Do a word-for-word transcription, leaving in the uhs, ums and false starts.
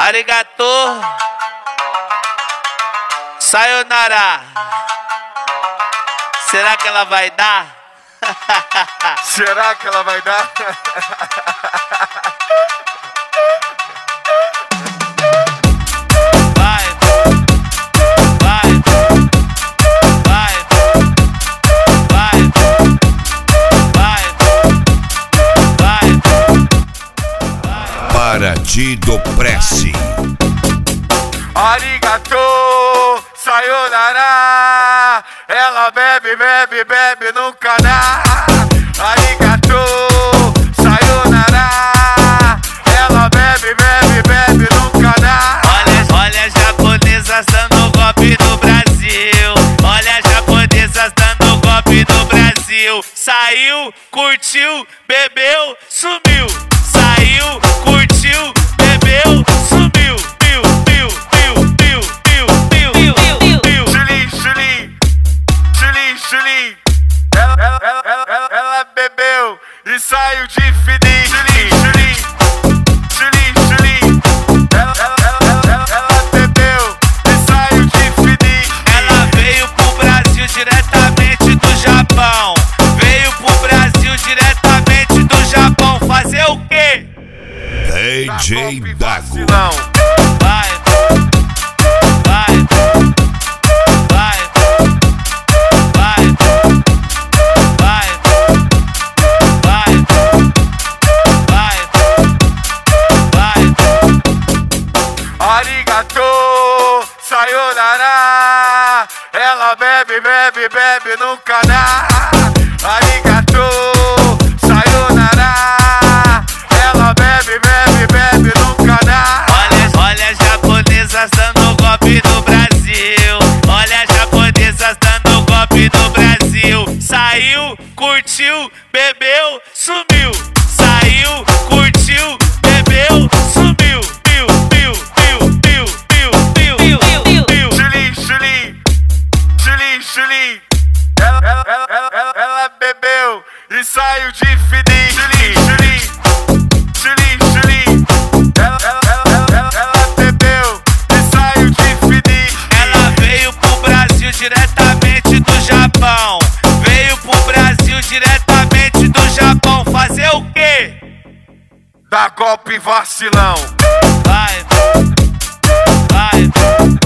Arigato. Sayonara. Será que ela vai dar? Será que ela vai dar? Vai, vai, vai, vai, vai, vai, vai. Partido Prece. Arigato, sayonara. Ela bebe, bebe, bebe, nunca dá. Arigato, sayonara. Ela bebe, bebe, bebe, nunca dá. Olha, olha as japonesas dando golpe no Brasil. Olha as japonesas dando golpe no Brasil. Saiu, curtiu, bebeu, sumiu. Saiu, curtiu, bebeu, sumiu. Piu, piu, piu, piu, piu, piu, piu, piu. Chuli, chuli, chuli, chuli. Ela, ela, ela, ela, ela, ela bebeu e saiu de fininho. Chuli, chuli, chuli, chuli. Ela, ela, ela, ela, ela, ela bebeu e saiu de fininho. Ela veio pro Brasil diretamente do Japão. Veio pro Brasil diretamente do Japão. Fazer o quê? D J Dago. Não. Vai, vai, vai, vai, vai, vai, vai, vai. Arigato, sayonara. Ela bebe, bebe, bebe, nunca dá. Arigato, sayonara. Ela bebe, bebe, bebe, nunca dá. Olha, olha as japonesas dando golpe no Brasil. Olha as japonesas dando golpe no Brasil. Saiu, curtiu, bebeu, sumiu. Saiu, curtiu, bebeu, sumiu. Piu, piu, piu, piu, piu, piu, piu, piu, piu. Chuli, chuli, chuli, chuli. Ela, ela, ela, ela, ela, ela bebeu e saiu de fininho. Chuli, chuli, chuli, chuli. Ela, ela, ela, ela, ela, ela bebeu e saiu de fininho. Ela veio pro Brasil diretamente do Japão. Veio pro Brasil diretamente do Japão. Fazer o quê? Dá golpe vacilão. Vai, vai,